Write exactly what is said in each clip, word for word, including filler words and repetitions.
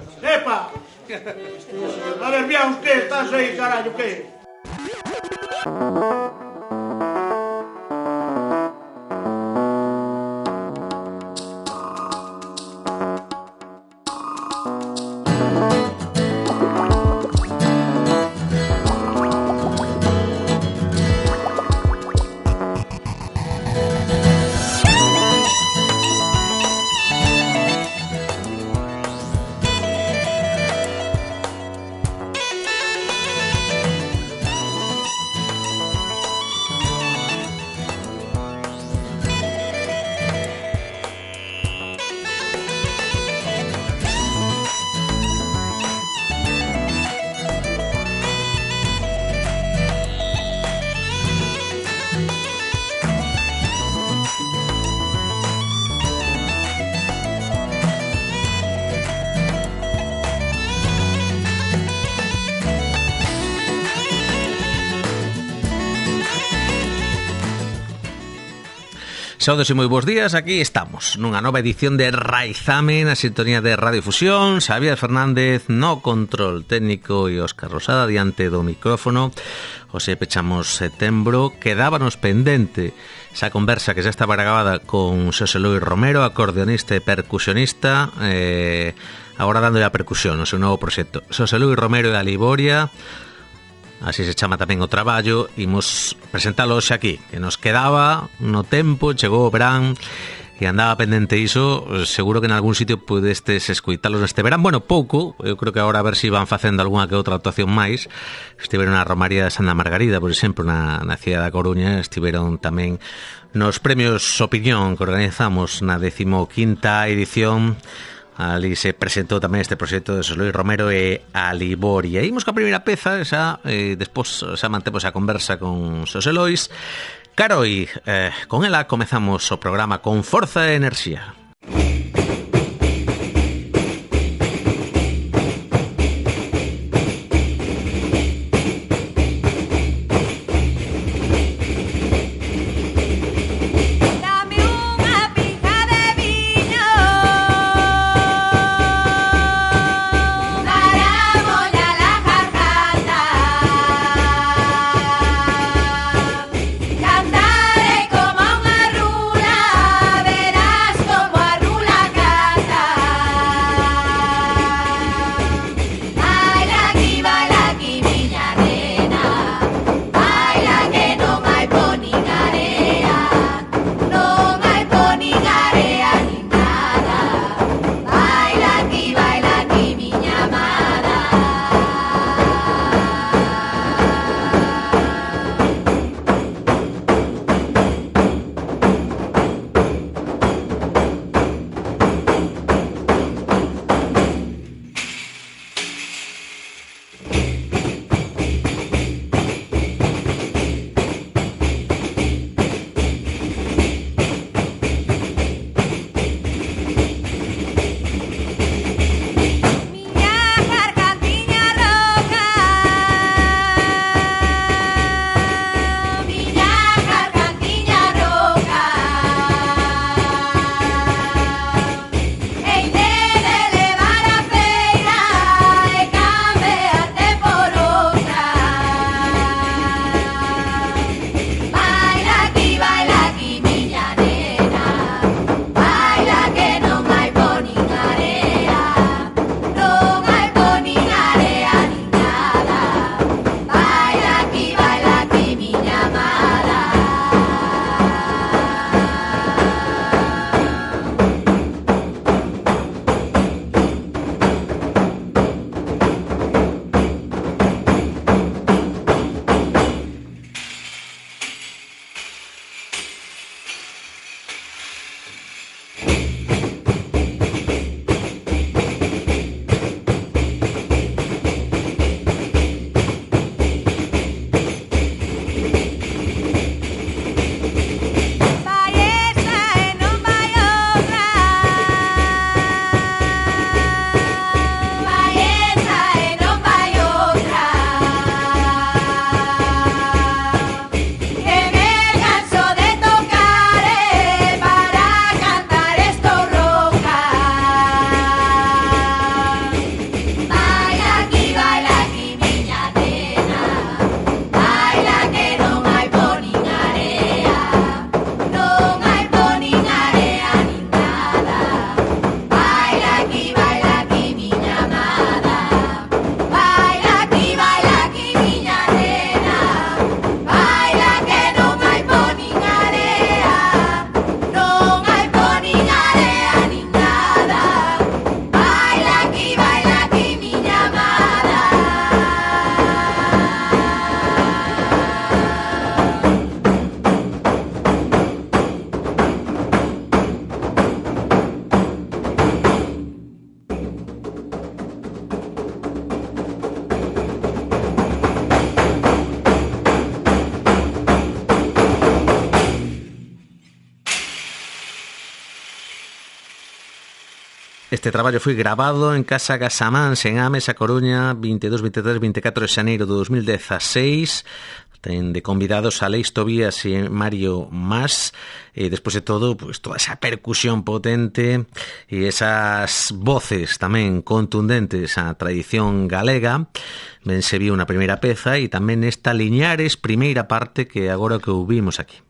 Epa! A ver, viaos, que estás aí, carallo, que? Saudos e moi bons días, aquí estamos nunha nova edición de Raizame na sintonía de Radio Fusión. Xavier Fernández no control técnico e Óscar Rosada diante do micrófono. Hoxe pechamos setembro, quedábanos pendente esa conversa que xa estaba grabada con Xosé Luis Romero, acordeonista e percusionista, eh, agora dando a percusión no seu novo proxecto. Xosé Luis Romero e a Liboria, así se chama tamén o traballo. Imos presentalo hoxe aquí, que nos quedaba no tempo, chegou o verán e andaba pendente iso. Seguro que en algún sitio pudestes escuitalos neste verán. Bueno, pouco, eu creo que agora a ver se si van facendo algunha que outra actuación máis. Estiveron na Romaría de Santa Margarida, por exemplo, na, na cidade da Coruña. Estiveron tamén nos premios Opinión que organizamos na decimoquinta edición. Ali se presentou tamén este proxecto de Xosé Luis Romero e a Liboria. Imos ca primeira peza, xa, eh, despois xa mantemos a conversa con Xosé Luis. Caroi, eh, con ela comezamos o programa con forza e enerxía. Cantaré como unha runa, verás como Este traballo foi grabado en Casa Gasamáns en Ames, a Coruña, veintidós, veintitrés, veinticuatro de xaneiro de dos mil dieciséis. Ten de convidados a Leis Tobías e Mario Mas, e despois de todo, pues, toda esa percusión potente e esas voces tamén contundentes á tradición galega. Ben se viu na primeira peza e tamén nesta Liñares primeira parte que agora que ouvimos aquí.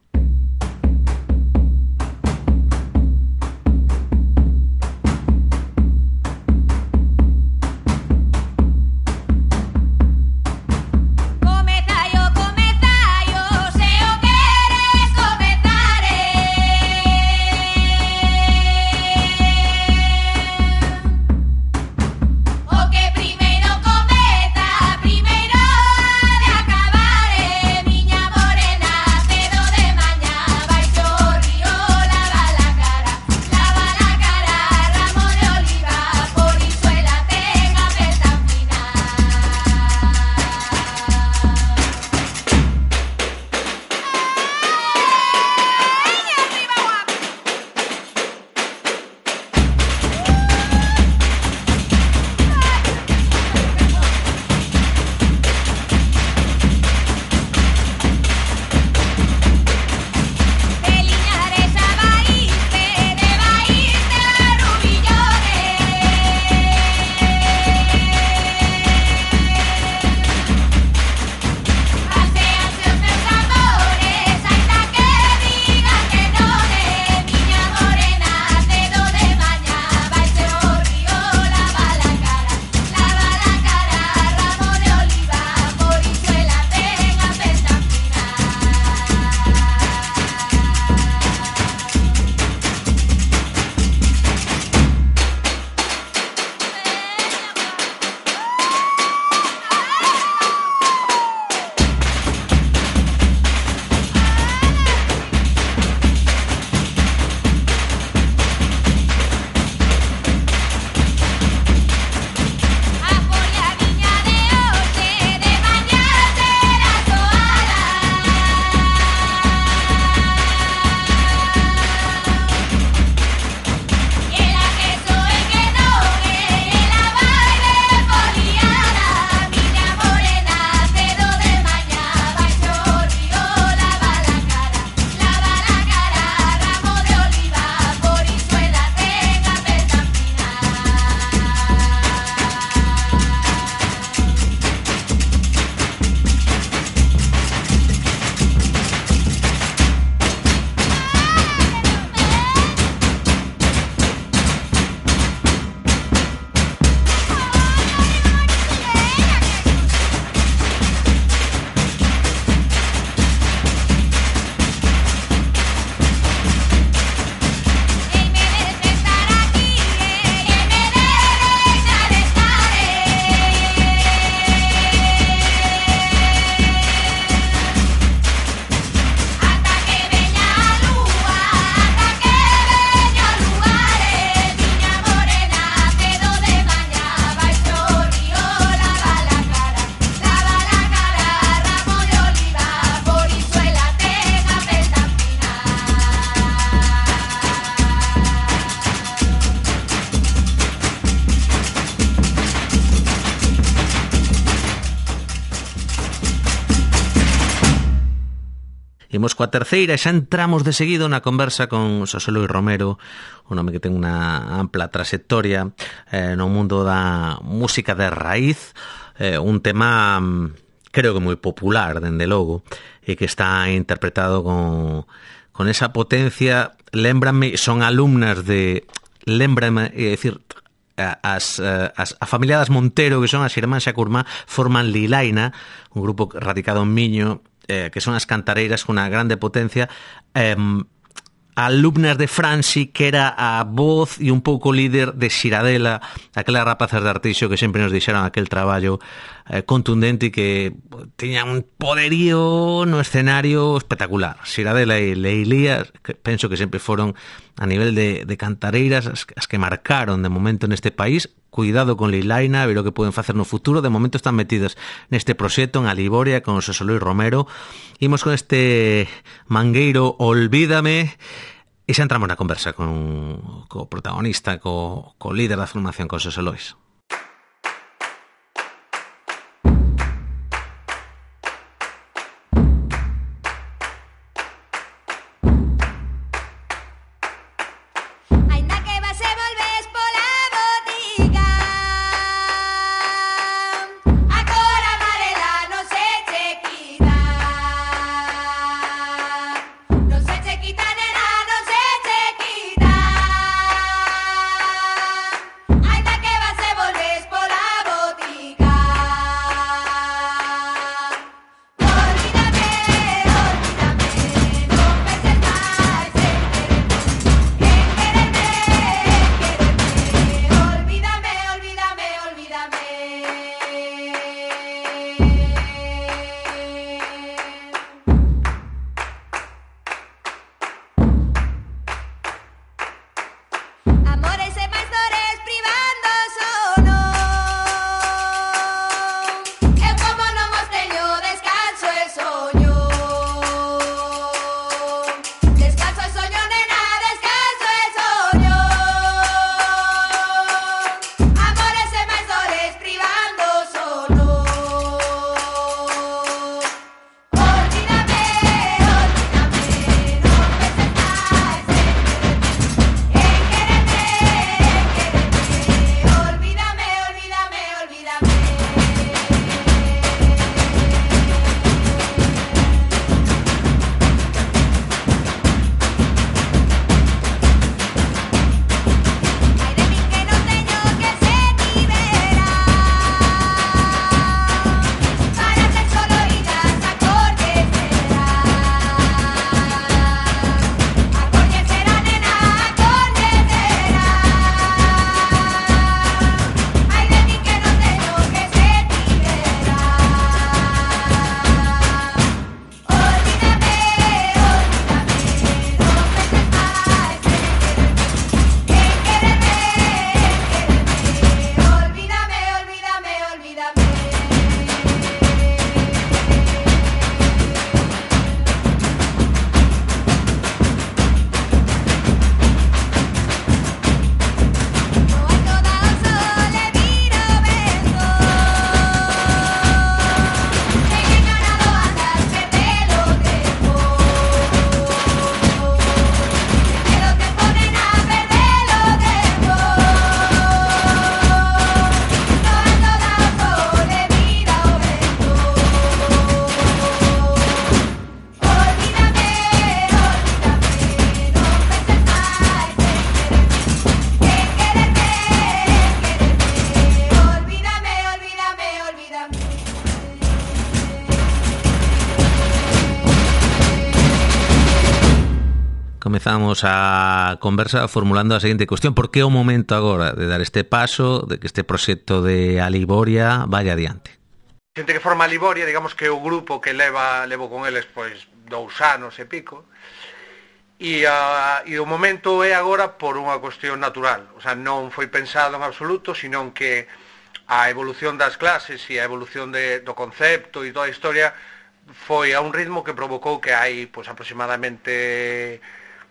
Imos coa terceira e xa entramos de seguido na conversa con Xosé Luis Romero, un home que ten unha ampla trayectoria eh, no mundo da música de raíz, eh, un tema creo que moi popular, dende logo, e que está interpretado con, con esa potencia. Lémbrame, son alumnas de... Lémbrame, é dicir... As, as, a familia das Montero, que son as irmáns Xacurmá, forman Lilaina, un grupo radicado en Miño, eh, que son as cantareiras con unha grande potencia, eh, alumnas de Franci, que era a voz e un pouco líder de Xiradela, aquelas rapazas de Arteixo que sempre nos dixeron aquel traballo eh, contundente e que tiña un poderío no escenario espectacular. Xiradela e Leilías, que penso que sempre foron a nivel de, de cantareiras as, as que marcaron de momento neste país. Cuidado con Lilaina, a ver o que poden facer no futuro. De momento están metidos neste proxecto en Aliboria con Xosé Luis Romero. Imos con este mangueiro Olvídame. E xa entramos na conversa con co protagonista, co, co líder da formación, con Xosé Lois. Comezamos a conversa formulando a seguinte cuestión: por que o momento agora de dar este paso, de que este proxecto de Aliboria vaya adiante? Xente que forma Aliboria, digamos que o grupo que leva levo con eles pois dous anos e pico, e, a, e o momento é agora por unha cuestión natural, o sea, non foi pensado en absoluto, senón que a evolución das clases e a evolución de, do concepto e toda a historia foi a un ritmo que provocou que hai pois aproximadamente,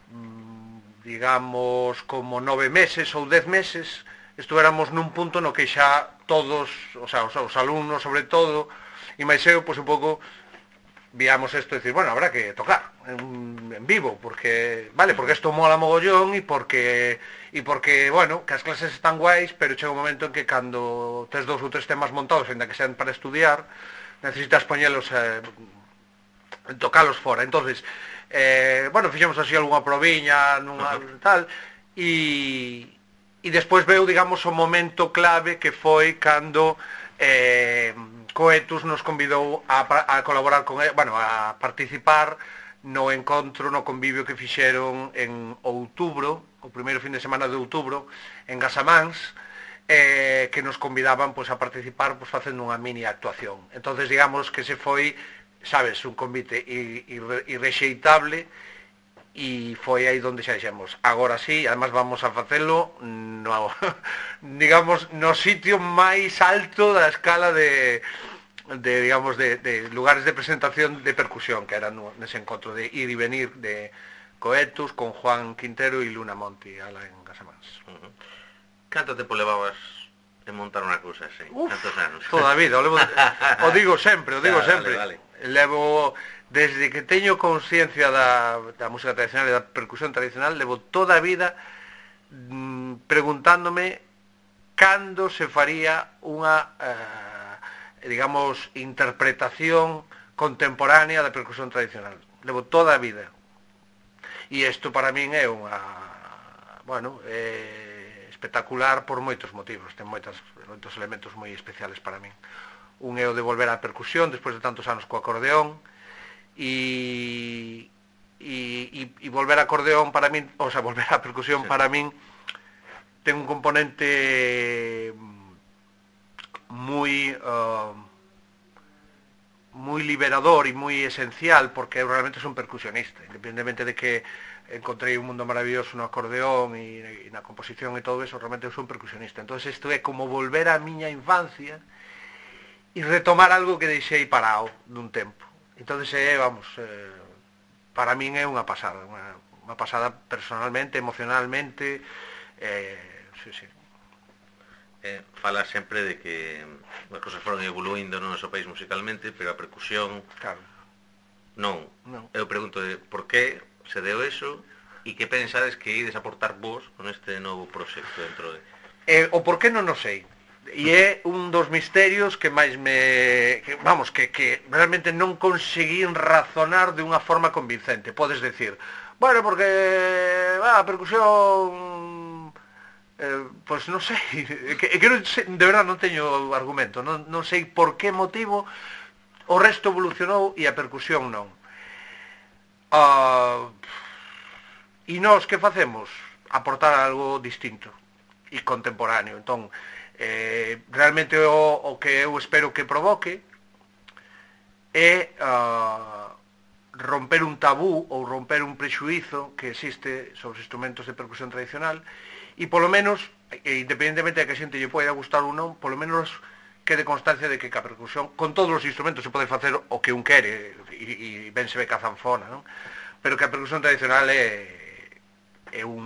digamos, como nove meses ou dez meses estuéramos nun punto no que xa todos, o sea, os, os alumnos sobre todo, e máis eu, pois un pouco viamos isto e dicir, bueno, habrá que tocar en, en vivo, porque, vale, porque isto mola mogollón e porque, e porque, bueno, que as clases están guais, pero chega un momento en que cando tes dous ou tres temas montados, ainda que sean para estudiar, necesitas poñelos, eh, tocalos fora. Entonces, eh, bueno, fixemos así algunha proviña, nunha tal, e, e despois veu, digamos, o momento clave que foi cando eh, Coetus nos convidou a, a colaborar con ele, bueno, a participar no encontro, no convivio que fixeron en outubro, o primeiro fin de semana de outubro, en Gasamáns, eh, que nos convidaban pois, a participar pois, facendo unha mini actuación. Entonces, digamos que se foi, sabes, un convite irrexeitable, e foi aí onde xa dixemos, agora sí, además vamos a facelo no, digamos, no sitio máis alto da escala de, de digamos, de, de lugares de presentación de percusión, que era no, nese encontro de ir e venir de, Coetos, con Juan Quintero e Luna Monti, ala en Casamáns. Uh-huh. Canto tempo levabas en montar unha cousa así? Uf, cantos anos? Toda a vida, o, levo, o digo sempre, o digo Claro, sempre. vale, vale. Levo, desde que teño consciencia da, da música tradicional e da percusión tradicional, levo toda a vida mm, preguntándome cando se faría unha, eh, digamos, interpretación contemporánea da percusión tradicional. Levo toda a vida. E isto para min é unha, bueno, é espectacular por moitos motivos. Ten moitos, moitos elementos moi especiales para min. Un é o de volver á percusión despois de tantos anos co acordeón, e, e, e volver a acordeón para min, o sea, volver á percusión sí. Para min ten un componente moi uh, moi liberador e moi esencial, porque eu realmente son percusionista, independentemente de que encontrei un mundo maravilloso no acordeón e, e na composición e todo eso, realmente eu son percusionista. Entonces isto é como volver á miña infancia e retomar algo que deixei parado dun tempo. Entonces é, vamos, eh, para min é unha pasada, unha, unha pasada personalmente, emocionalmente, eh, sí, sí. Eh, fala sempre de que as cousas foron evoluindo no noso país musicalmente, pero a percusión claro. non. non. Eu pregunto de por que se deu eso e que pensades que ides aportar vos con este novo proxecto dentro de... Eh, o por que non o sei. E é un dos misterios que máis me... Que, vamos, que, que realmente non conseguín razonar de unha forma convincente. Podes decir, bueno, porque ah, a percusión... Eh, pois non sei, que, que non sei, de verdade non teño argumento, non, non sei por que motivo o resto evolucionou e a percusión non. Uh, e nós que facemos? Aportar algo distinto e contemporáneo. Entón, eh, realmente o, o que eu espero que provoque é uh, romper un tabú ou romper un prexuízo que existe sobre os instrumentos de percusión tradicional. E polo menos, e independentemente de que a xente lle poida gustar ou non, polo menos quede constancia de que a percusión, con todos os instrumentos se pode facer o que un quere, e, e ben se ve ca zanfona, non? Pero que a percusión tradicional é, é un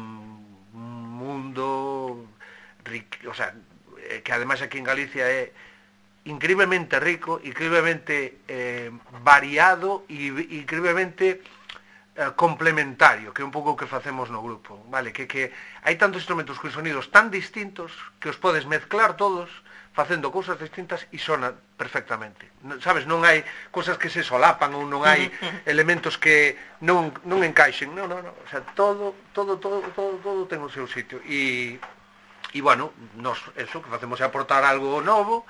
mundo rico, o sea, que ademais aquí en Galicia é increíblemente rico, increíblemente eh, variado e increíblemente complementario, que é un pouco o que facemos no grupo, vale? Que, que hai tantos instrumentos con sonidos tan distintos que os podes mezclar todos facendo cousas distintas e sonan perfectamente, sabes? Non hai cousas que se solapan ou non hai elementos que non, non encaixen, non, non, non, o sea, todo, todo, todo, todo, todo ten o seu sitio e, e bueno, nos, eso, que facemos é aportar algo novo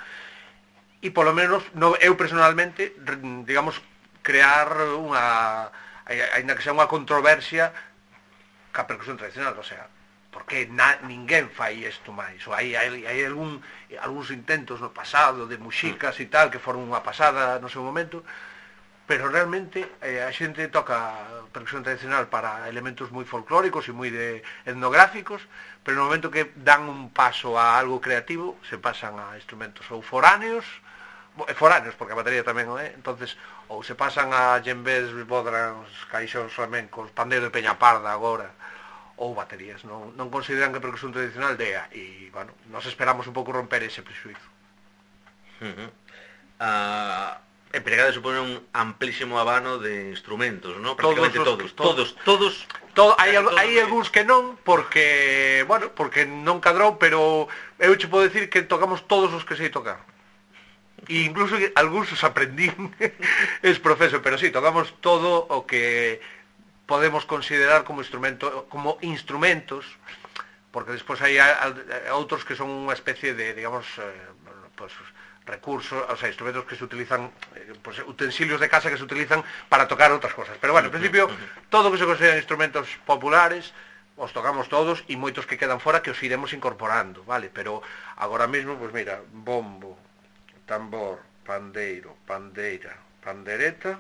e polo menos, no, eu personalmente, digamos, crear unha... ainda que sea unha controversia ca percusión tradicional, o sea, porque na, ninguén fai isto máis, ou hai, hai, hai algún, algúns intentos no pasado de muxicas e tal, que foron unha pasada no seu momento, pero realmente eh, a xente toca percusión tradicional para elementos moi folclóricos e moi de etnográficos, pero no momento que dan un paso a algo creativo, se pasan a instrumentos ou foráneos, foráneos, porque a batería tamén o é, entonces ou se pasan a djembés, bodrans, caixóns flamencos, pandeiro de Peña Parda agora, ou baterías, non, non consideran que a percusión tradicional dea, e, bueno, nos esperamos un pouco romper ese prexuízo. Uh-huh. Uh, e Pregade supone un amplísimo abano de instrumentos, non? Prácticamente todos, todos, todos, todos, todo, hai, todos, hai todos algúns que non, porque, bueno, porque non cadrou, pero eu che podo decir que tocamos todos os que sei tocar. E incluso algúns os aprendín es profeso, pero sí, tocamos todo o que podemos considerar como instrumento, como instrumentos, porque despois hai outros que son unha especie de, digamos, eh, pues, recursos, o sea, instrumentos que se utilizan, eh, pues, utensilios de casa que se utilizan para tocar outras cosas. Pero bueno, en principio, todo o que se consideran instrumentos populares os tocamos todos e moitos que quedan fora que os iremos incorporando, vale? Pero agora mesmo, pues mira, bombo, tambor, pandeiro, pandeira, pandereta,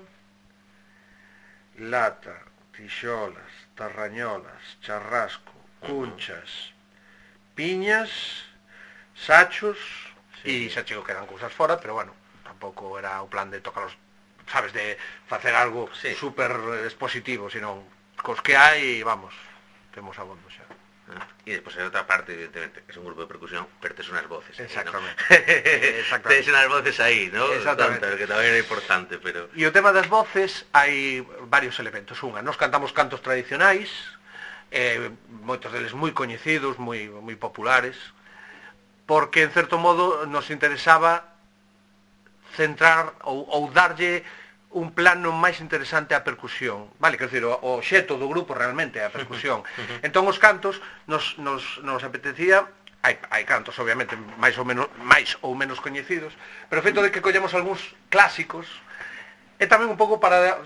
lata, tixolas, tarrañolas, charrasco, cunchas, piñas, sachos, sí, e xa chego quedan cousas fora, pero bueno, tampouco era o plan de tocarlos, sabes, de facer algo sí. super expositivo, senón cos que hai, vamos, temos abondo xa. E despois hai outra parte, evidentemente, que é un grupo de percusión, pero tes unhas voces. Exactamente. ¿No? Exactamente. Tes unhas voces aí, ¿no? Exactamente. Tanto, que tamén é importante, pero... E o tema das voces hai varios elementos. Unha, nos cantamos cantos tradicionais, eh, moitos deles moi coñecidos, moi, moi populares, porque, en certo modo, nos interesaba centrar ou, ou darlle un plano máis interesante á percusión, vale, quero dicir, o, o xeto do grupo realmente é a percusión. Entón os cantos nos, nos, nos apetecía, hai, hai cantos obviamente máis ou menos máis ou menos coñecidos, pero o feito de que collemos algúns clásicos é tamén un pouco para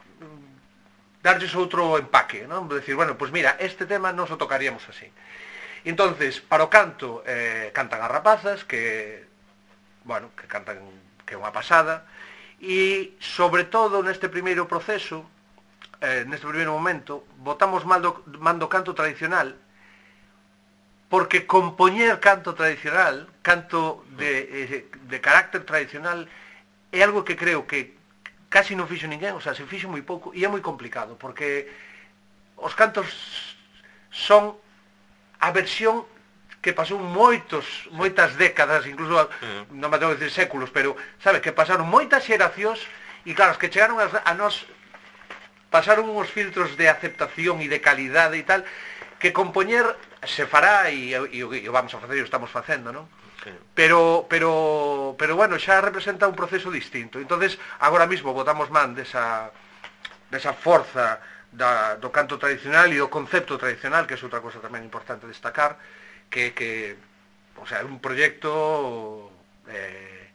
darlles outro empaque, non? Decir, bueno, pois pues mira, este tema non o tocaríamos así. Entonces, para o canto eh, cantan as rapazas que, bueno, que cantan, que é unha pasada. E, sobre todo, neste primeiro proceso, eh, neste primeiro momento, botamos mando, mando canto tradicional, porque compoñer canto tradicional, canto de, eh, de carácter tradicional, é algo que creo que casi non fixo ninguén, o sea, se fixo moi pouco, e é moi complicado, porque os cantos son a versión que pasou moitos, moitas décadas, incluso, mm. non me atrevo a decir séculos, pero, sabe, que pasaron moitas xeracións, e claro, os que chegaron a, a nós, pasaron uns filtros de aceptación e de calidade e tal, que compoñer se fará, e, e, e vamos a facer, e o estamos facendo, non? Okay. Pero, pero, pero, bueno, xa representa un proceso distinto. Entonces, agora mismo botamos man desa, desa forza da, do canto tradicional e do concepto tradicional, que é outra cosa tamén importante destacar, que, que o sea, é un proyecto eh,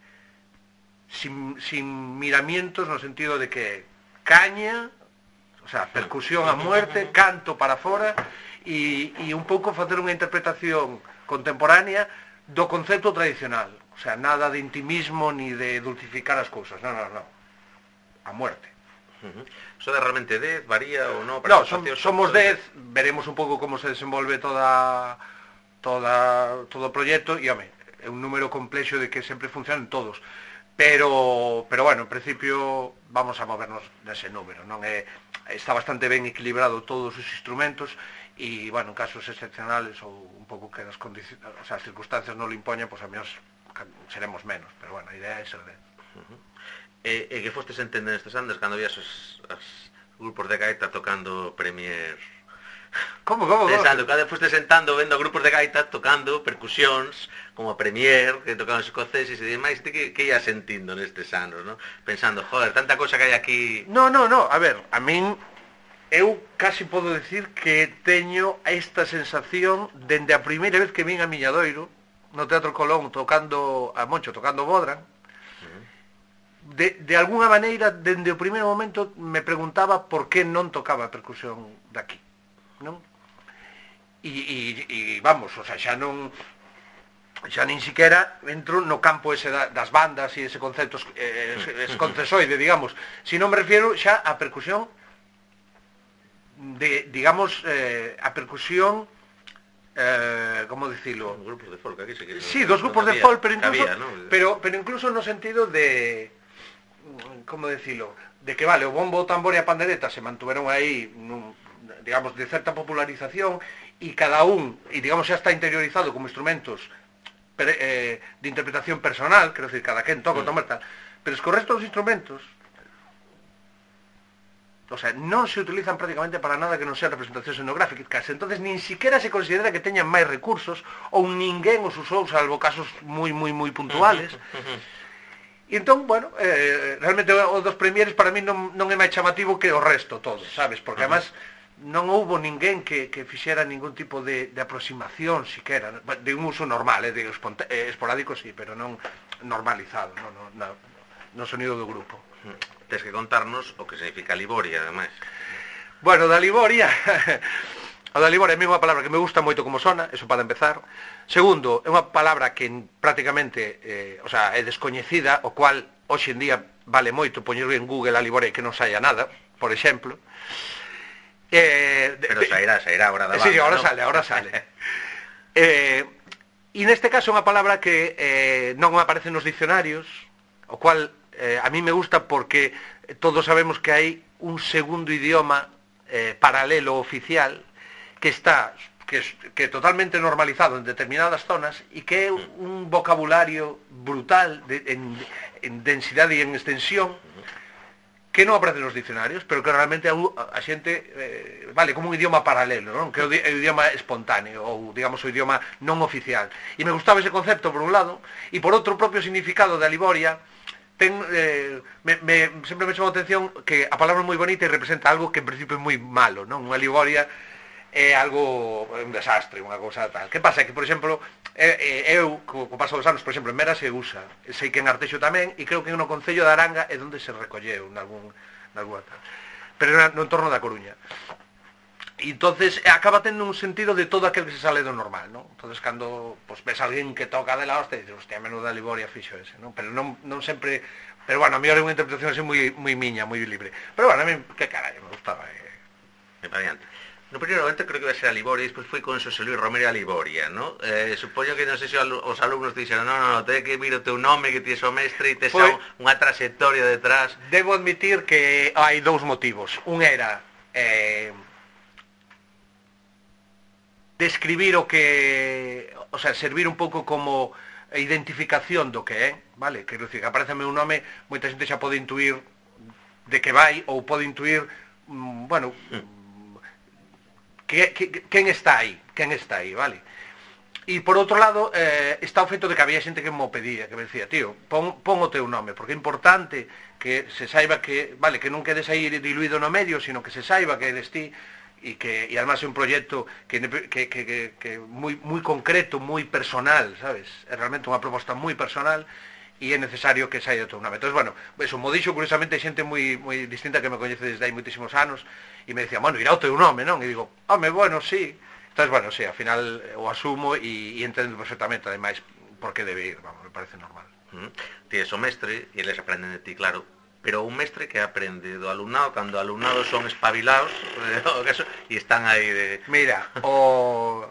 sin, sin miramientos, no sentido de que caña, o sea, percusión a muerte, canto para fora, e, e un pouco facer unha interpretación contemporánea do concepto tradicional, o sea, nada de intimismo ni de dulcificar as cousas, non, non, non, a muerte. Uh-huh. Eso de realmente dez, varía ou non? No, som, somos dez, veremos un pouco como se desenvolve toda... toda todo o proxecto, e home, é un número complexo de que sempre funcionan todos, pero pero bueno, en principio vamos a movernos nese número, non é, está bastante ben equilibrado todos os instrumentos, e bueno, en casos excepcionales ou un pouco que as condicións, o sea, as circunstancias non lo impoñan, pois pues, a menos seremos menos, pero bueno, a idea é ser de. Uh-huh. E, e que fostes entender estes andes cando vías os, os grupos de gaita tocando Premier? Como, como, Pensando, cada vez fuiste sentando vendo grupos de gaita tocando percusións como a Premier, que tocaban os escoceses e demais, que, que ia sentindo nestes anos, ¿no? Pensando, joder, tanta cosa que hai aquí. No, no, no, a ver, a min eu casi podo decir que teño esta sensación dende a primeira vez que vin a Miñadoiro no Teatro Colón tocando a Moncho, tocando Bodran. De, de alguna maneira, dende o primeiro momento me preguntaba por que non tocaba a percusión daqui, non? E, e, e vamos, o sea, xa non xa nin siquiera entro no campo ese da, das bandas e ese concepto eh, ese concesoide, digamos, si non me refiero xa a percusión de, digamos, eh, a percusión eh, como dicilo? Grupos de folk aquí, que sí, dos grupos de folk, pero incluso, había, ¿no? pero, pero incluso no sentido de, como decilo, de que vale, o bombo, o tambor e a pandereta se mantuveron aí nun, digamos, de certa popularización, e cada un, e digamos, xa está interiorizado como instrumentos per, eh, de interpretación personal, quero decir, cada quen toca o tambor tal, pero es que o resto dos instrumentos, o sea, non se utilizan prácticamente para nada que non sea representacións etnográficas, entonces nin siquiera se considera que teñan máis recursos, ou ninguén os usou, salvo casos moi, moi, moi puntuales. E entón, bueno, eh, realmente o dos premieres para mí non, non é máis chamativo que o resto todo, sabes? Porque además non houbo ninguén que, que fixera ningún tipo de, de aproximación siquera, de un uso normal, eh, de esponta, eh, esporádico sí, pero non normalizado, no, no, no, no sonido do grupo. Tens que contarnos o que significa Liboria, ademais. Bueno, da Liboria, o da Liboria é unha palabra que me gusta moito como sona, eso para empezar. Segundo, é unha palabra que prácticamente, eh, o sea, é descoñecida, o cual hoxe en día vale moito poñer en Google a Liboria e que non saia nada, por exemplo. Eh, Pero sairá, sairá agora da banda, sí, sí, agora ¿no? sale, agora sale. eh, e neste caso é unha palabra que eh, non aparece nos dicionarios, o cual eh, a mí me gusta porque todos sabemos que hai un segundo idioma eh, paralelo oficial que está que es que é totalmente normalizado en determinadas zonas e que é un vocabulario brutal de, en, en densidade e en extensión que non aparece nos dicionarios, pero que realmente a, a xente eh, vale como un idioma paralelo, non? Que é o, o idioma espontáneo ou digamos o idioma non oficial. E me gustaba ese concepto por un lado e por outro o propio significado de Aliboria ten, eh, me, me, sempre me chamou a atención que a palabra é moi bonita e representa algo que en principio é moi malo, non? Unha Aliboria é algo, é un desastre, unha cousa tal. Que pasa? Que, por exemplo, eu, co paso dos anos, por exemplo, en Mera se usa, sei que en Arteixo tamén, e creo que no Concello de Aranga é onde se recolleu, nalgún, nalgún tal. Pero no entorno da Coruña. E entonces acaba tendo un sentido de todo aquel que se sale do normal, non? Entonces, cando pues, ves a alguén que toca de la hostia, dices, hostia, menuda Aliboria fixo ese, non? Pero non, non sempre... Pero, bueno, a mí é unha interpretación así moi, moi miña, moi libre. Pero, bueno, a mí, que carai, me gustaba. Eh. Me variante. No primeiro momento creo que iba a ser a Liboria e despois foi con Xosé Luis Romero a Liboria, ¿no? Eh, supoño que non sei se os alumnos dixeron non, non, non, ten que vir o teu nome que tes o mestre e tes foi... unha trayectoria detrás. Debo admitir que hai dous motivos. Un era eh, describir o que... O sea, servir un pouco como identificación do que é, vale? Quero dicir, que apareceme un nome, moita xente xa pode intuir de que vai ou pode intuir, mm, bueno... Mm. Que, que, quen está aí, quen está aí, vale? E por outro lado, eh, está o feito de que había xente que mo pedía, que me decía, tío, pon, pon o teu nome, porque é importante que se saiba que, vale, que non quedes aí diluído no medio, sino que se saiba que eres ti, e que, e además é un proxecto que, que, que, que, que moi, moi concreto, moi personal, sabes? É realmente unha proposta moi personal, e é necesario que saia o teu nome. Entón, bueno, eso mo dixo, curiosamente, xente moi, moi distinta que me coñece desde hai moitísimos anos, e me decía, bueno, irá o teu nome, non? E digo, home, bueno, sí. Entón, bueno, sí, ao final o asumo e, e entendo perfectamente, ademais, por que debe ir, vamos, me parece normal. Mm. Tienes o mestre, e eles aprenden de ti, claro, pero un mestre que aprende do alumnado, cando o alumnado son espabilados, e están aí de... Mira, o...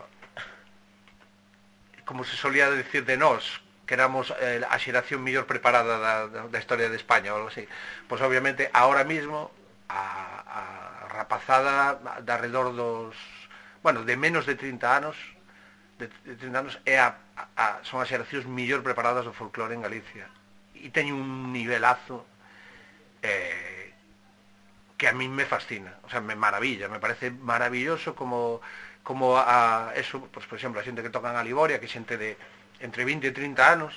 como se solía decir de nós, que éramos eh, a xeración mellor preparada da, da, da historia de España ou algo así, pois obviamente ahora mismo a, a rapazada de alrededor dos, bueno, de menos de trinta anos, de, de trinta anos é a, a, son as xeracións mellor preparadas do folclore en Galicia e teñen un nivelazo eh, que a mí me fascina, o sea, me maravilla, me parece maravilloso como como a eso, pues, por exemplo, a xente que tocan a Liboria, que xente de entre vinte e trinta anos,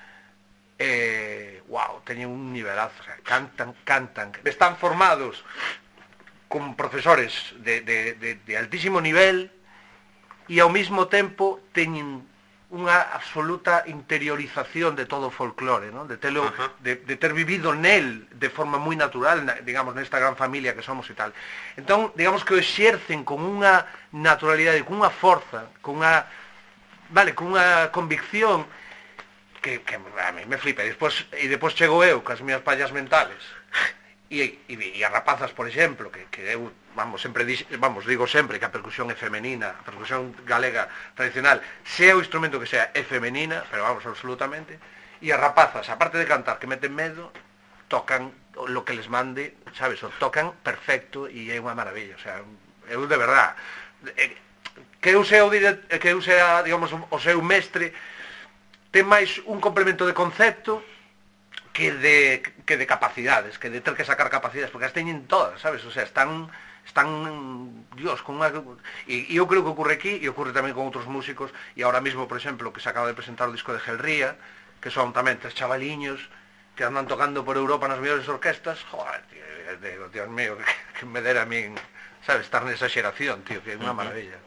eh, wow, teñen un nivelazo, o sea, cantan, cantan, están formados con profesores de, de, de, de altísimo nivel e ao mesmo tempo teñen unha absoluta interiorización de todo o folclore, ¿no? De, telo, de, de ter vivido nel de forma moi natural, digamos, nesta gran familia que somos e tal. Entón, digamos que o exercen con unha naturalidade, con unha forza, con unha vale, con unha convicción que, que a mí me flipa. E despois, e despois chego eu cas miñas pallas mentales e, e, e as rapazas, por exemplo, que, que eu, vamos, sempre vamos, digo sempre que a percusión é femenina, a percusión galega tradicional, sea o instrumento que sea, é femenina, pero vamos, absolutamente. E as rapazas, aparte de cantar, que meten medo, tocan lo que les mande, sabes, o tocan perfecto e é unha maravilla, o sea, eu de verdad... Eh, que eu sea, o que eu sea, digamos, o seu mestre, ten máis un complemento de concepto que de, que de capacidades, que de ter que sacar capacidades, porque as teñen todas, sabes? O sea, están, están, Dios, con unha... E, e eu creo que ocurre aquí, e ocurre tamén con outros músicos, e ahora mismo, por exemplo, que se acaba de presentar o disco de Gelría, que son tamén tres chavaliños que andan tocando por Europa nas mellores orquestas, joder, tío, digo, Dios mío, que, que me dera a min, sabes, estar nesa xeración, tío, que é unha maravilla.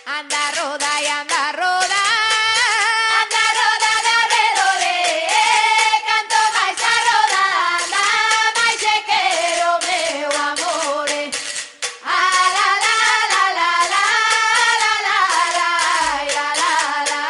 Anda roda e anda roda, anda roda de arredores, canto máis a roda anda, máis se quero meu amore. A la la la la la la la la la la la.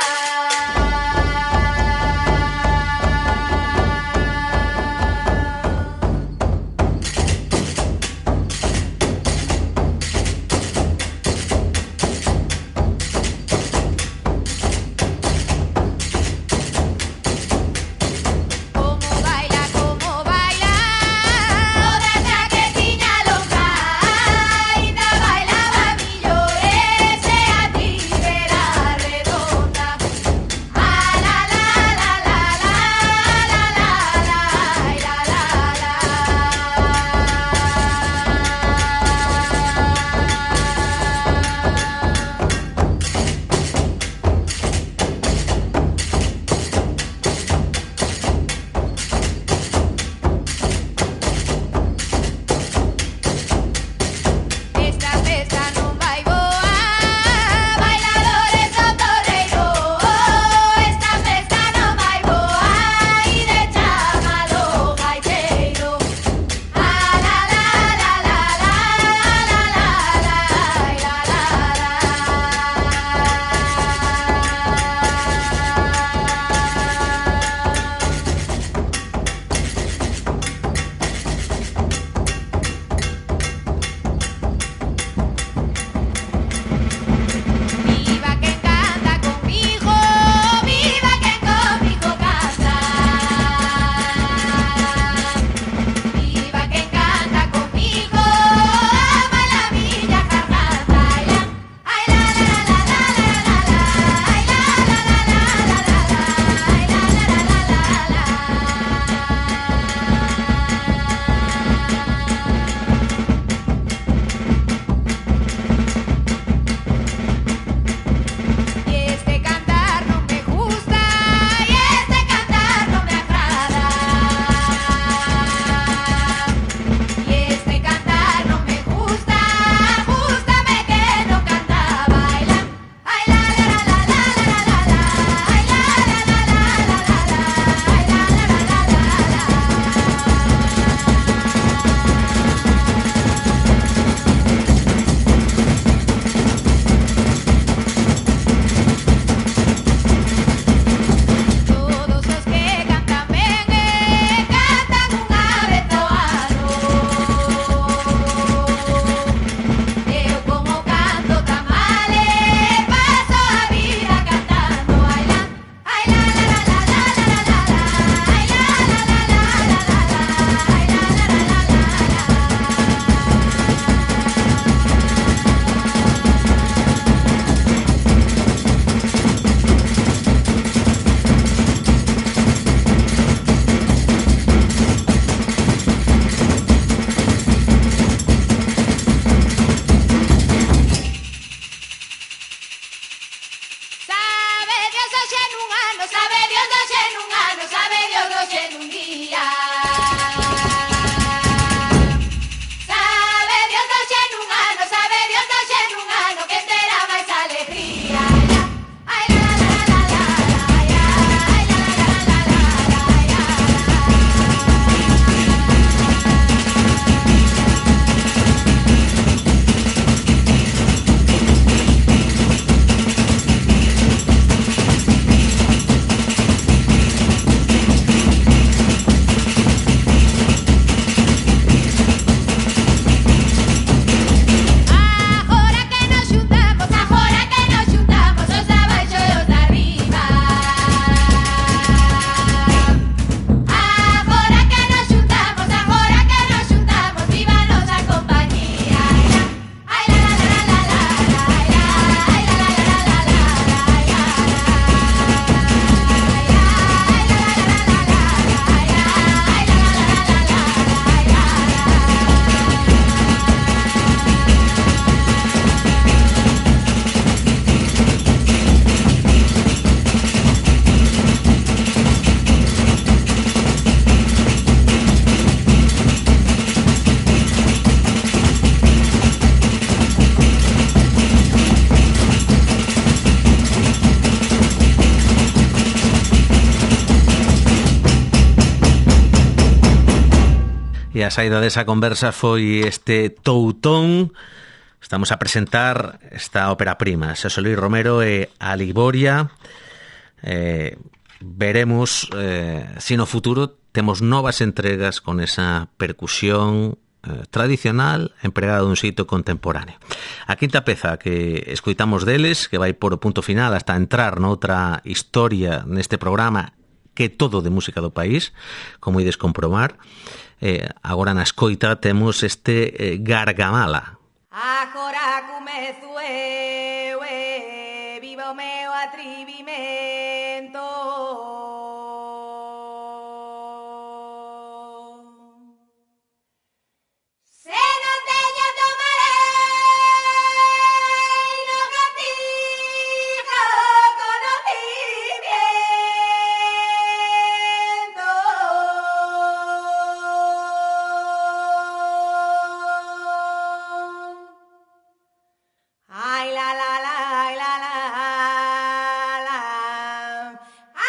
E a saída desa conversa foi este Toutón. Estamos a presentar esta ópera prima, Xosé Luis Romero e a Liboria. Eh, veremos eh, se no futuro temos novas entregas con esa percusión eh, tradicional empregada dun xeito contemporáneo. A quinta peza que escoitamos deles, que vai por o punto final hasta entrar noutra historia neste programa que é todo de música do país, como ides comprobar. Eh, agora na escoita temos este eh, Gargamala. Agora comezo eu, eh, viva o meu atrevimento. Se non teño tomarei no castigo conocimiento. Ay la la la, ay la la la.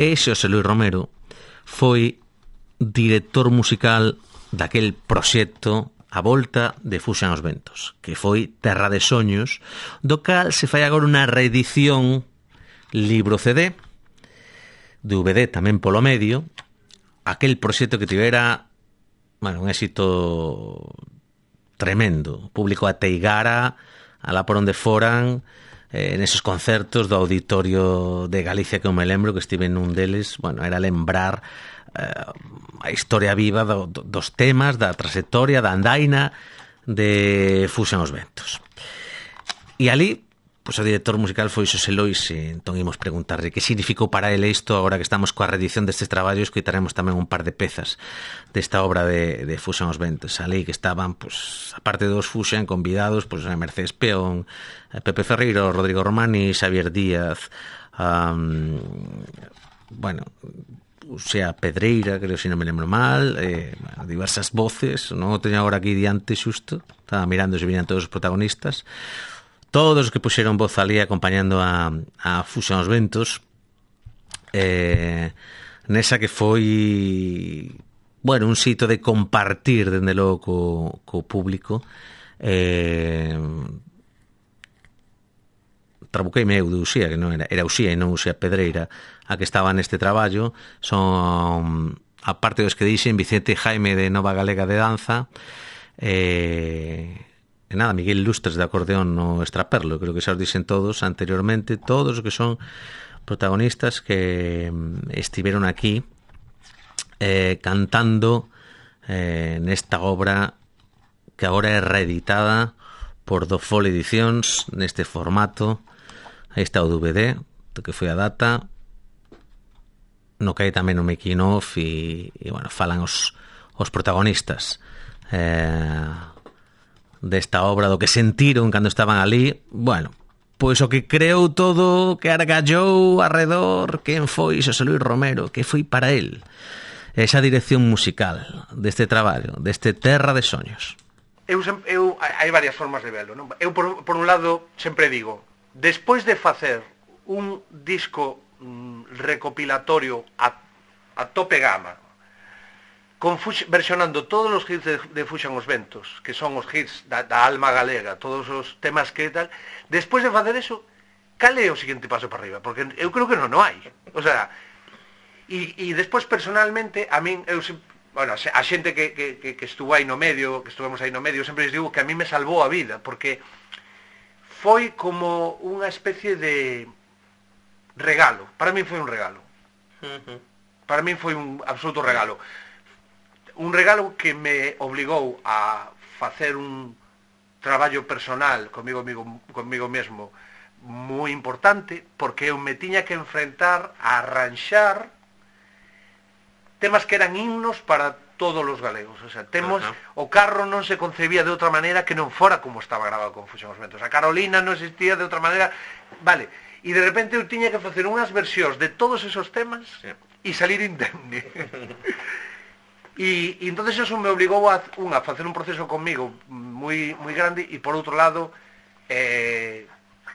e Xosé Luis Romero foi director musical daquel proxecto A Volta de Fuxan os Ventos, que foi Terra de Soños, do cal se fai agora unha reedición libro C D, D V D tamén polo medio, aquel proxecto que tivera, bueno, un éxito tremendo. O público ateigara alá por onde foran, eh, neses concertos do Auditorio de Galicia, que eu me lembro que estive nun deles. Bueno, era lembrar eh, a historia viva do, do, dos temas, da trayectoria, da andaina de Fuxan os Ventos. E ali, pois, o director musical foi Xosé Lois, e entón imos preguntarle que significou para ele isto. Agora que estamos coa reedición destes traballos, coitaremos tamén un par de pezas desta obra de, de Fuxan os Ventos. Ali que estaban, pois, aparte dos Fuxan, convidados, pois, Mercedes Peón, Pepe Ferreiro, Rodrigo Romani, Xavier Díaz, um, bueno, o sea, Pedreira, creo, se non me lembro mal, eh, diversas voces, non o teño agora aquí diante xusto, estaba mirando se viñan todos os protagonistas, todos os que puxeron voz ali acompañando a, a Fuxan os Ventos, eh, nesa que foi, bueno, un sitio de compartir, dende logo, co, co público. eh, trabuqueime eu de Uxía, que non era, era Uxía e non Uxía Pedreira a que estaba neste traballo. Son, a parte dos que dixen, Vicente e Jaime de Nova Galega de Danza, e, e nada, Miguel Lustres de acordeón no Extraperlo, creo que xa os dixen todos anteriormente, todos os que son protagonistas que estiveron aquí eh, cantando eh, nesta obra que agora é reeditada por Do Fol Edicións neste formato. Aí está o D V D, do que foi a data, no que hai tamén o making of, e, e bueno, falan os, os protagonistas eh, desta obra, do que sentiron cando estaban ali. Bueno, pois o que creou todo, que argallou arredor, quen foi Xosé Luis Romero, que foi para el esa dirección musical deste traballo, deste Terra de Soños. Eu, eu hai varias formas de velo, non? Eu por, por un lado sempre digo, despois de facer un disco mm, recopilatorio a, a tope gama, con Fux, versionando todos os hits de, de Fuxan os Ventos, que son os hits da, da alma galega, todos os temas que tal, despois de facer eso, cal é o seguinte paso para arriba? Porque eu creo que non o hai. O sea, e, e despois personalmente, a min, eu sempre, bueno, a xente que, que, que estuvo aí no medio, que estuvemos aí no medio, sempre les digo que a mí me salvou a vida, porque foi como unha especie de regalo. Para mí foi un regalo. Uh-huh. Para mí foi un absoluto regalo. Un regalo que me obligou a facer un traballo personal comigo, comigo, comigo mesmo moi importante, porque eu me tiña que enfrentar a arranxar temas que eran himnos para todos os galegos. O sea, temos, uh-huh. o carro non se concebía de outra maneira que non fora como estaba grabado con Fuxan os Ventos. A Carolina non existía de outra maneira. Vale, e de repente eu tiña que facer unhas versións de todos esos temas e sí. salir indemne. e, e entonces eso me obligou a, un, a facer un proceso conmigo moi, moi grande, e por outro lado eh,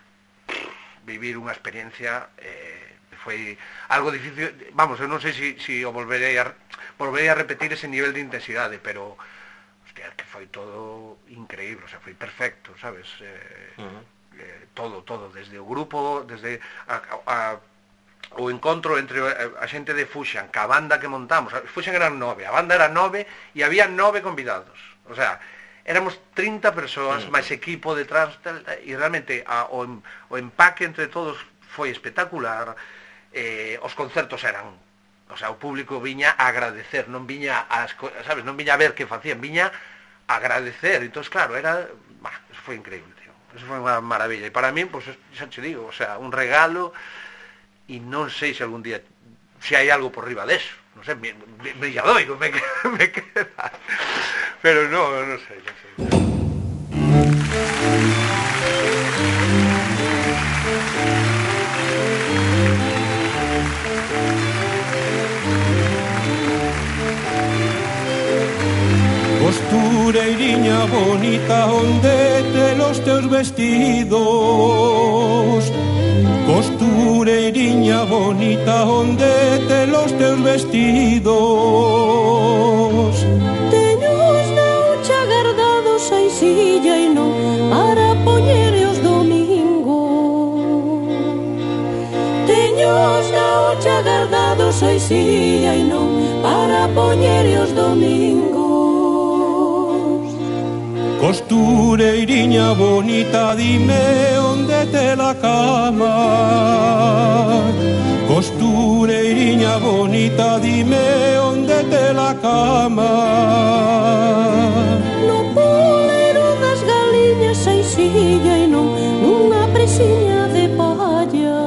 vivir unha experiencia eh, foi algo difícil. Vamos, eu non sei se si, si o volverei a volverei a repetir ese nivel de intensidade, pero hostia, que foi todo increíble, o sea, foi perfecto, sabes? Eh, uh-huh. eh, todo, todo, desde o grupo, desde a, a, o encontro entre a xente de Fuxan, ca banda que montamos. Fuxan eran nove, a banda era nove e había nove convidados. O sea, éramos trinta persoas, uh-huh. máis equipo detrás, e realmente a, o, o empaque entre todos foi espectacular. Eh, os concertos eran, o sea, o público viña a agradecer, non viña a, sabes, non viña a ver que facían, viña a agradecer. Entón, claro, era, bah, eso foi increíble, tío. Eso foi unha maravilla, e para mí, pues, xa te digo, o sea, un regalo, e non sei se algún día, se hai algo por riba deso, non sei, me, me, me ya doigo, me, me queda, pero no, non sei, non sei. Costureiriña bonita, onde te los teus vestidos, costureiriña bonita, onde te los teus vestidos? Teños na hucha guardados a isilla e non para poñer os domingos. Teños na hucha guardados a isilla e non para poñer os domingos. Costureiriña bonita, dime onde te la cama. Costureiriña bonita, dime onde te la cama. No polero das galiñas a isilla e non nunha presiña de palla.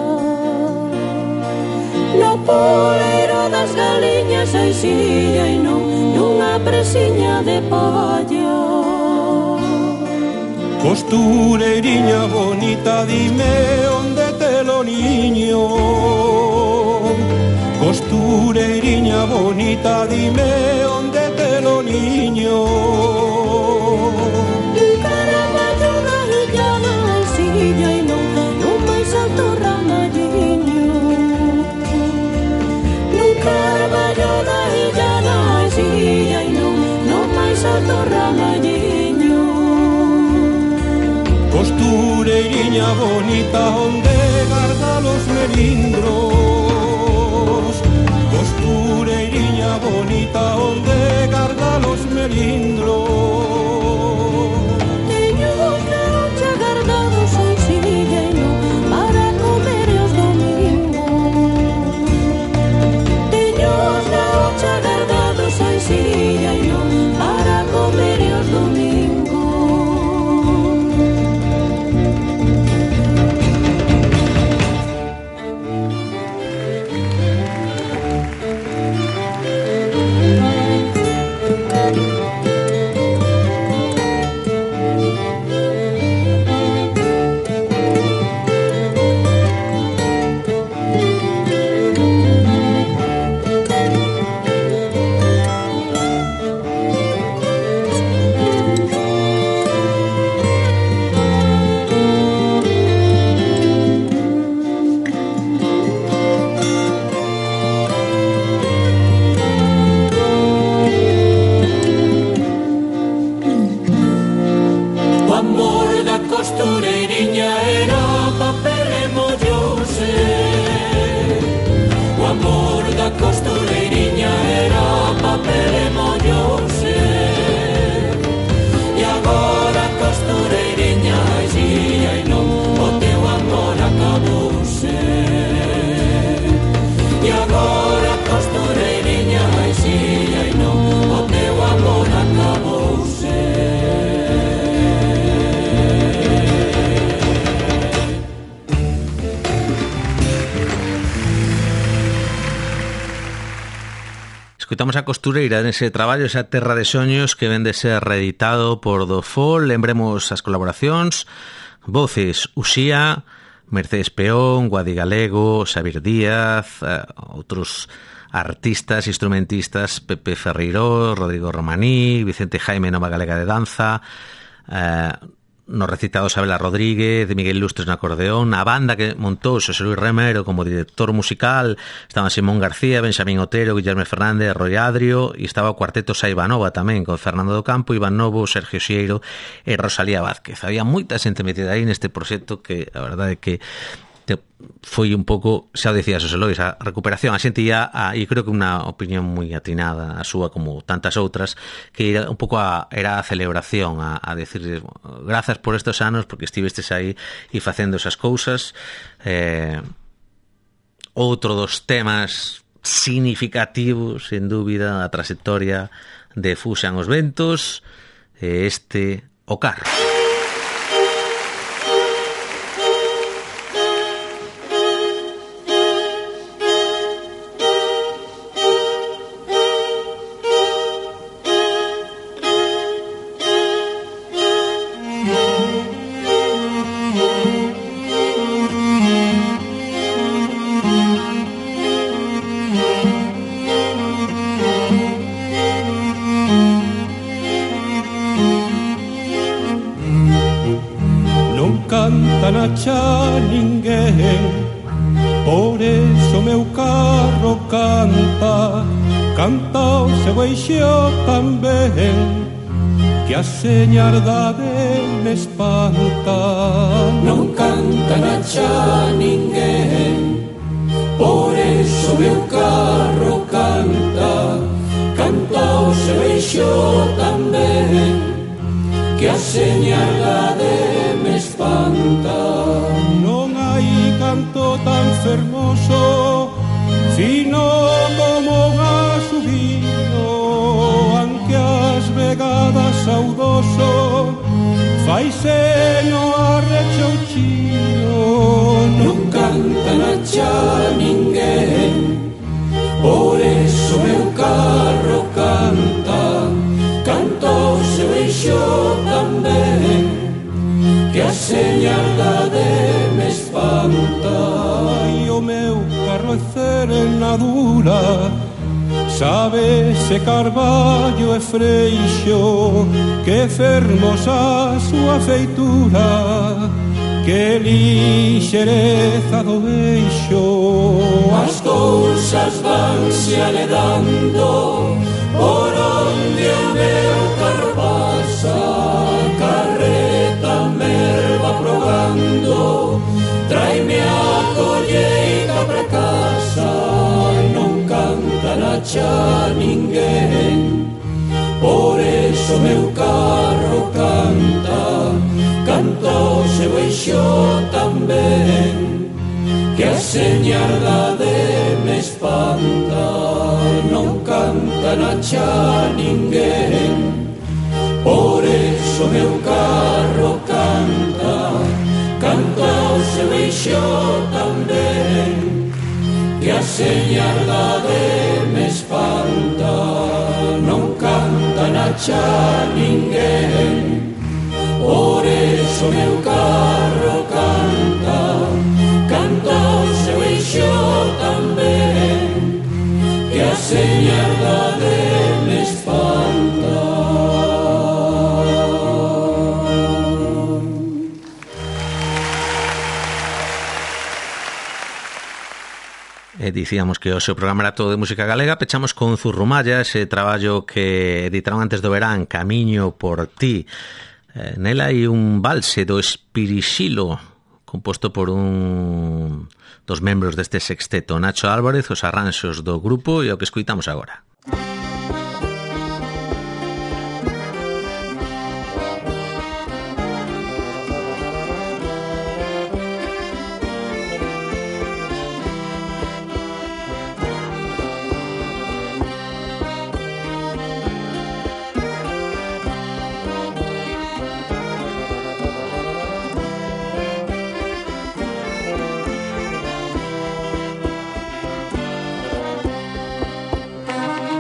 No polero das galiñas a isilla e non nunha presiña de palla. Costureiriña bonita, dime onde te lo niño. Costureiriña bonita, dime onde te lo niño. Un caraballo da illana a isilla e non non máis alto ramalliño. Un caraballo da illana a isilla e non non máis alto ramalliño. Costureiriña bonita, onde garda los melindros. Costureiriña bonita, onde garda los melindros. Teño na hucha guardados a isilla e non para comer os domingos. Teño na hucha guardados a isilla e non para comer os domingos. Costureiriña era papel e mollose. O amor da costureiriña era papel e mollose. E agora costureiriña exía e non o teu amor acabouse. E agora costureiriña exía e non o teu amor acabouse. Escoitamos a costureira nese traballo, esa Terra de Soños, que ven de ser reeditado por Dofol. Lembremos as colaboracións: voces Uxía, Mercedes Peón, Guadi Galego, Xavier Díaz, eh, outros artistas, instrumentistas, Pepe Ferreiro, Rodrigo Romaní, Vicente Jaime, Nova Galega de Danza, eh, no recitado Sabela Rodríguez, de Miguel Lustres no acordeón. A banda que montou Xosé Luis Remero como director musical estaban Simón García, Benxamín Otero, Guillermo Fernández, Roy Adrio, e estaba o cuarteto Saibanova tamén, con Fernando do Campo, Iván Novo, Sergio Xieiro e Rosalía Vázquez. Había moita xente metida aí neste proxecto que a verdade é que te, foi un pouco, xa o decía Xosé Luis, a recuperación. A xente ia, a, e creo que unha opinión moi atinada a súa, como tantas outras, que era un pouco a, era a celebración, a, a decir grazas por estes anos, porque estivestes aí e facendo esas cousas. Eh, outro dos temas significativos, sen dúbida, a trayectoria de Fuxan os Ventos, este O Carro. Canta na xa ninguén meu carro canta, canta o seu eixo tamén, que a señardade me espanta. Non canta na xa ninguén, por eso meu carro canta, canta o seu eixo tamén, que a señaldade me espanta. Non hai canto tan fermoso, fino como un asubío, aunque as vegadas saudoso, faise no arrechouchío. Non canta na xa ninguén, por eso meu carro canta, canta o seu eixo tamén, que a señaldade me espanta. Ai, o meu carro é serenadura, sabe se carballo e freixo, que fermosa a súa feitura, que lixereza do eixo. As cousas vanse aledando por onde o meu carro pasa, carreta merva probando, traime a colleita pra casa. Non canta na xa ninguén, por eso meu carro canta, canta o seu eixo tamén, que a señardade me espanta. Non canta na xa ninguén, por eso meu carro canta, canta o seu eixo tamén, que a señardade me espanta. Non canta na xa ninguén, por eso meu carro canta, canta o seu eixo tamén, que a señaldade me espanta. E dicíamos que o seu programa era todo de música galega. Pechamos con Zurrumalla, ese traballo que editaron antes do verán, Camiño por ti. Eh, nela hai un valse do Espirixilo, composto por un dos membros deste sexteto, Nacho Álvarez, os arranxos do grupo e o que escoitamos agora. Thank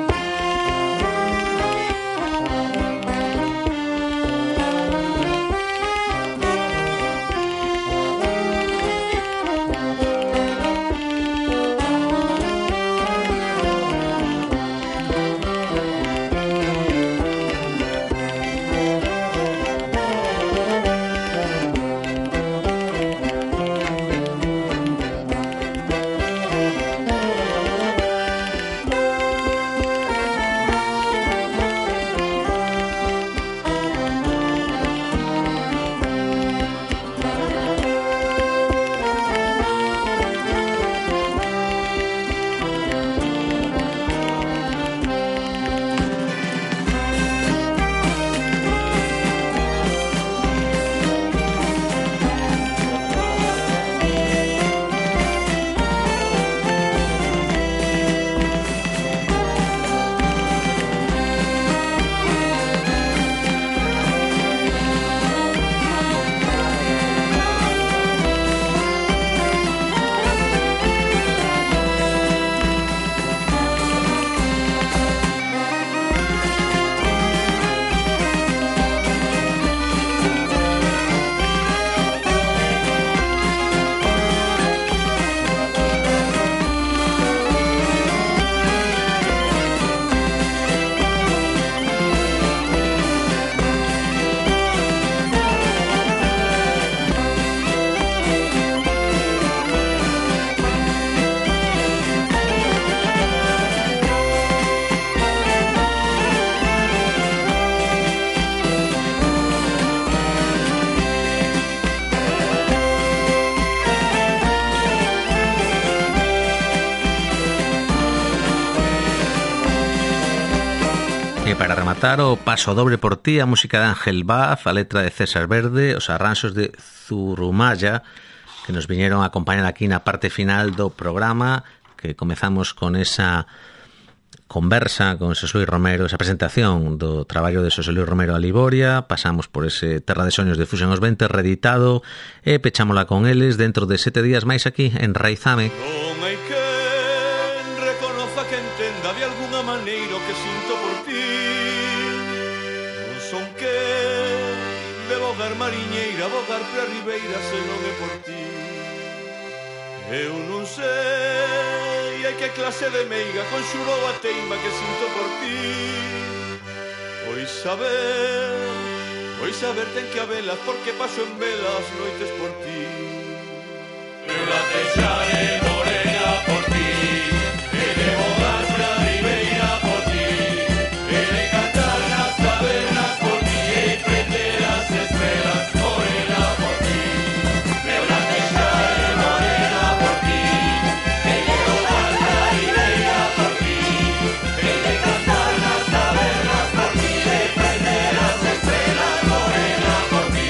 E para rematar o Paso Dobre por ti, a música de Ángel Baz, a letra de César Verde, os arranxos de Zurumaya, que nos viñeron a acompañar aquí na parte final do programa, que comezamos con esa conversa con Xosé Luis Romero, esa presentación do traballo de Xosé Luis Romero a Liboria, pasamos por ese Terra de Soños de Fusión aos vinte reeditado e pechámola con eles dentro de sete días máis aquí en Raizame. Non hai quen reconoza que entenda de alguna maneira o que sinto por ti. Non son quen de bogar mariñeira, bogar pra ribeira se non é por ti. Eu non sei hai que clase de meiga conxurou a teima que sinto por ti. Pois saber, pois saber ten que habelas porque paso en velas noites por ti. Eu la deixaré morena por ti, e de bogar pra ribeira por ti, e de cantar nas tabernas por ti, e prender as estrelas morena por ti. Eu la deixaré morena por ti, e de bogar pra ribeira por ti, e de cantar nas tabernas por ti, e prender as estrelas morena por ti.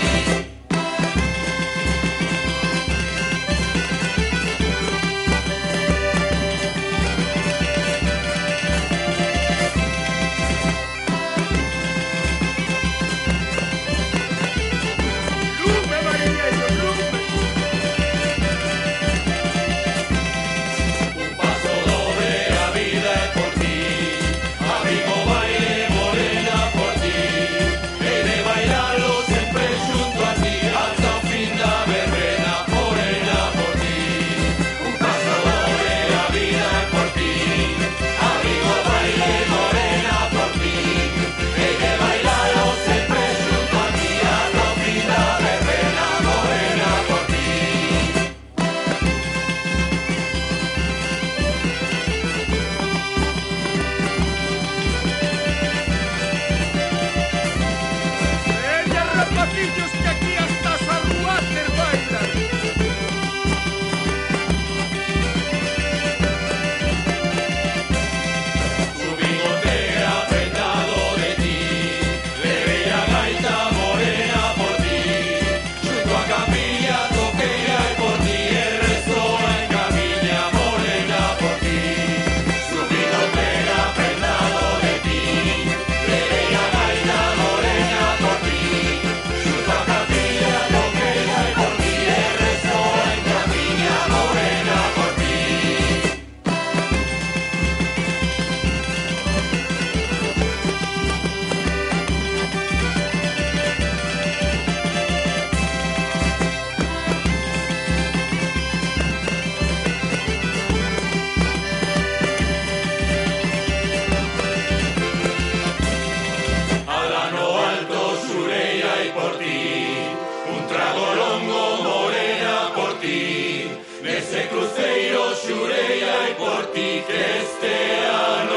Lume, mariñeiro, lume. Un paso dobre a vida é por ti, amigo baile morena por ti, he de bailarlo sempre xunto a ti hasta o fin da verbena morena por ti. Un paso dobre a vida é por ti, amigo baile morena por ti, he de bailarlo sempre xunto a ti hasta o fin da verbena morena por ti. Veña, rapacillos, que aquí hasta Salwater bailan. Su bigote apretado de ti, le veía gaita morena por ti, junto a capilla toqueira y por ti, el resto en camilla morena por ti. Su bigote apretado de ti, le veía gaita morena por ti, junto a capilla toqueira y por ti, el resto en camilla morena por ti. Alano alto, Sureya y por ti, un trago longo, morena por ti, nese cruceiro, Sureya y por ti, que este ano